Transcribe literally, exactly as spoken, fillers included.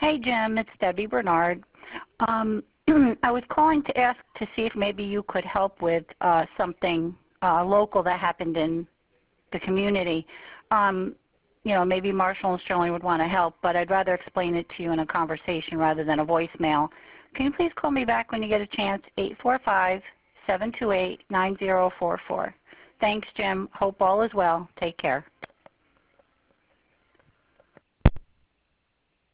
Hey, Jim. It's Debbie Bernard. Um, I was calling to ask to see if maybe you could help with uh, something uh, local that happened in the community. Um, you know, maybe Marshall and Sterling would want to help, but I'd rather explain it to you in a conversation rather than a voicemail. Can you please call me back when you get a chance? eight four five, seven two eight, nine zero four four. Thanks, Jim. Hope all is well. Take care.